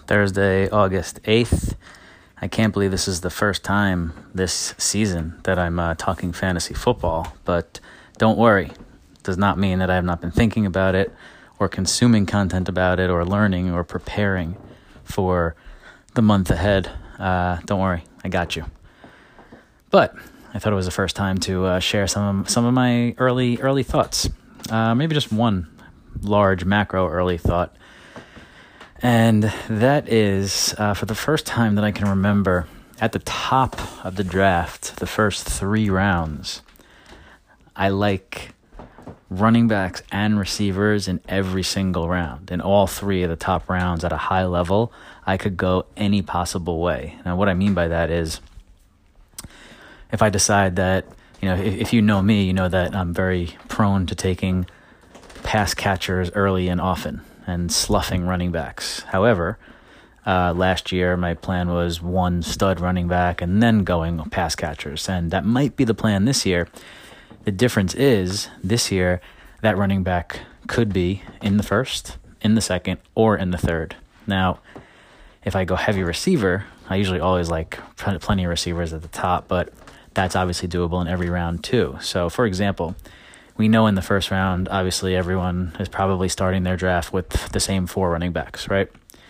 Thursday, August 8th. I can't believe this is the first time this season that I'm talking fantasy football, but don't worry. It does not mean that I have not been thinking about it or consuming content about it or learning or preparing for the month ahead. Don't worry, I got you. But I thought it was the first time to share some of my early thoughts. Maybe just one large macro early thought. And that is, for the first time that I can remember, at the top of the draft, the first 3 rounds, I like running backs and receivers in every single round. In all 3 of the top rounds at a high level, I could go any possible way. Now, what I mean by that is, if I decide that, if you know me, you know that I'm very prone to taking pass catchers early and often and sloughing running backs. However, last year my plan was 1 stud running back and then going pass catchers, and that might be the plan this year. The difference is this year that running back could be in the first, in the second, or in the third. Now, if I go heavy receiver, I usually always like plenty of receivers at the top, but that's obviously doable in every round too. So, for example, we know in the first round, obviously everyone is probably starting their draft with the same 4 running backs, right?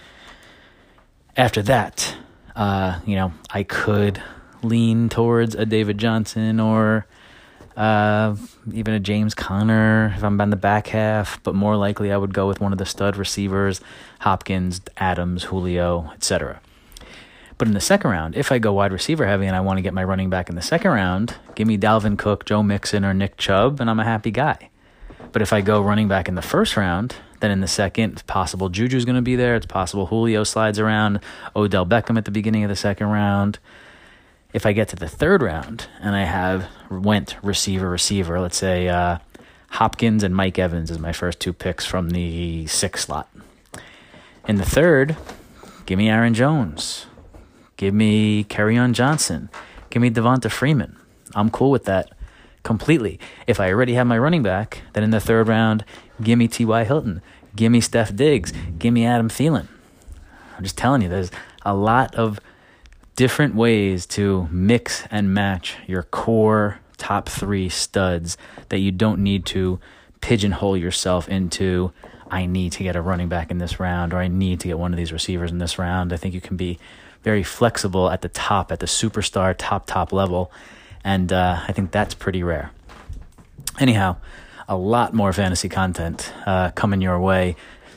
After that, I could lean towards a David Johnson or even a James Conner if I'm on the back half, but more likely I would go with one of the stud receivers, Hopkins, Adams, Julio, etc. But in the second round, if I go wide receiver heavy and I want to get my running back in the second round, give me Dalvin Cook, Joe Mixon, or Nick Chubb, and I'm a happy guy. But if I go running back in the first round, then in the second, it's possible Juju's going to be there. It's possible Julio slides around, Odell Beckham at the beginning of the second round. If I get to the third round and I went receiver, let's say Hopkins and Mike Evans as my first 2 picks from the 6 slot. In the third, give me Aaron Jones. Give me Kerryon Johnson. Give me Devonta Freeman. I'm cool with that completely. If I already have my running back, then in the third round, give me T.Y. Hilton. Give me Steph Diggs. Give me Adam Thielen. I'm just telling you, there's a lot of different ways to mix and match your core top 3 studs that you don't need to pigeonhole yourself into, I need to get a running back in this round, or I need to get one of these receivers in this round. I think you can be very flexible at the top, at the superstar top level, and I think that's pretty rare. Anyhow, a lot more fantasy content coming your way.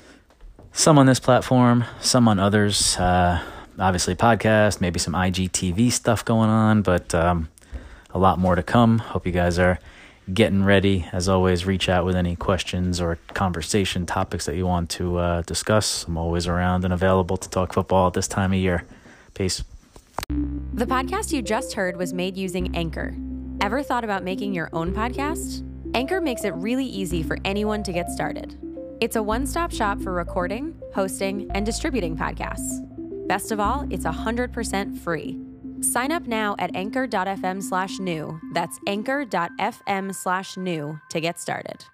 Some on this platform, some on others. Obviously podcast, maybe some IGTV stuff going on, but a lot more to come. Hope you guys are getting ready. As always, reach out with any questions or conversation topics that you want to discuss. I'm always around and available to talk football at this time of year. Peace. The podcast you just heard was made using Anchor. Ever thought about making your own podcast? Anchor makes it really easy for anyone to get started. It's a one-stop shop for recording, hosting, and distributing podcasts. Best of all, it's 100% free. Sign up now at anchor.fm/new. That's anchor.fm/new to get started.